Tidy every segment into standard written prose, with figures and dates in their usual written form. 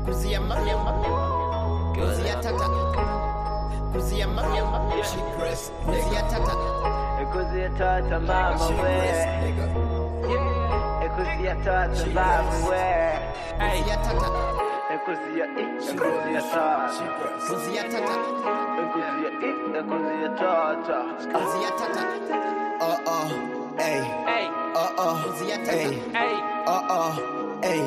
Kuzia mama, kuzia tata, kuzia mama, kuzia tata, kuzia tata mama we, kuzia tata mama we, kuzia tata, kuzia tata, kuzia tata, kuzia tata, kuzia tata. Hey, Kuzia tata, hey,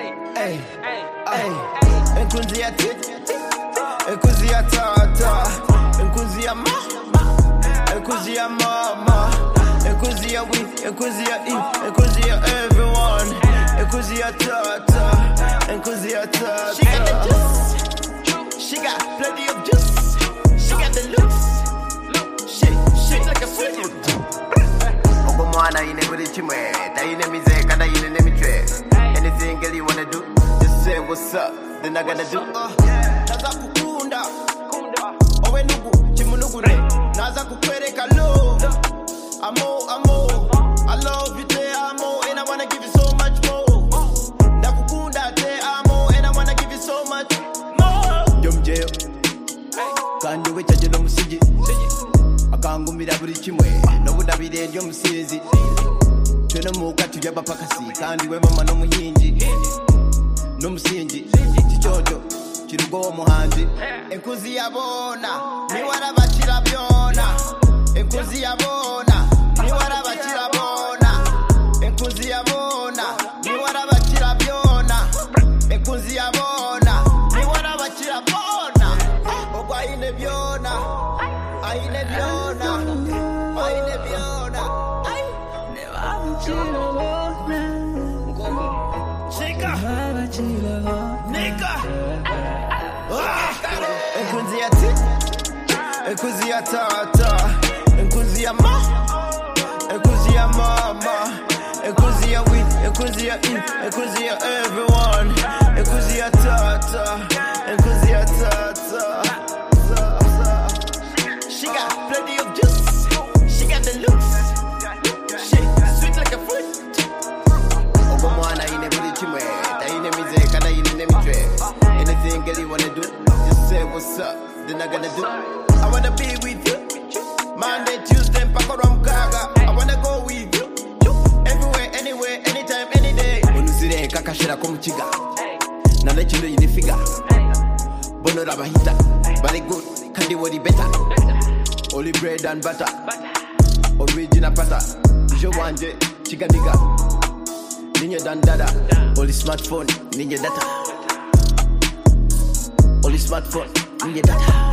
Kuzia kuzia tata, kuzia kuzia mama, kuzia we, kuzia kuzia everyone, kuzia tata, kuzia tata. She got the juice, she got plenty of juice. She got the looks, shit like a fruit. Mwana ine buri chimwe, ta ine mizeka, ta ine nemitre. Anything girl you wanna do, just say what's up, then I gotta do. Naza kukunda, owe nugu, chimunugu re. Naza kukwereka love, amo, I love you te amo, and I wanna give you so much more. Nakukunda te amo, and I wanna give you so much more. Jomjeo, kandi wechaje no musiji. Akangumira buri kimwe nobudabire ndyo musizi twene muka tujya bapakasi kandi we mama no muhinji no musinji kichoto kirugo omuhanji Enkuzi yabona ni warabakira byona enkuzi yabona ni warabakira bona enkuzi yabona ni warabakira byona enkuzi yabona ni warabakira bona ogwaine byona aine byona aine byona Chica nigga Kuzia kuzia tata, kuzia kuzia mama, kuzia we, kuzia kuzia everyone, kuzia tata, kuzia tata. She got plenty of juice. She got the looks. Shit, sweet like a fruit. Mwana ine buri chimwe, ta ine mizeka, ta ine nemitre. Anything girl you wanna do, just say what's up, then I gotta do. I wanna be with you. Monday, Tuesday, Pakoramkaga. I wanna go with you. Everywhere, anywhere, anytime, any day. Unuzire kakashira ko mukiga. Nana kino yine figa. Bono rabahita, very good, kandi wori better. Only bread and butter. Original pata. Jo wanje chigadiga. Ninyo dandada. Only smartphone, ninyo data. Only smartphone, ninyo data.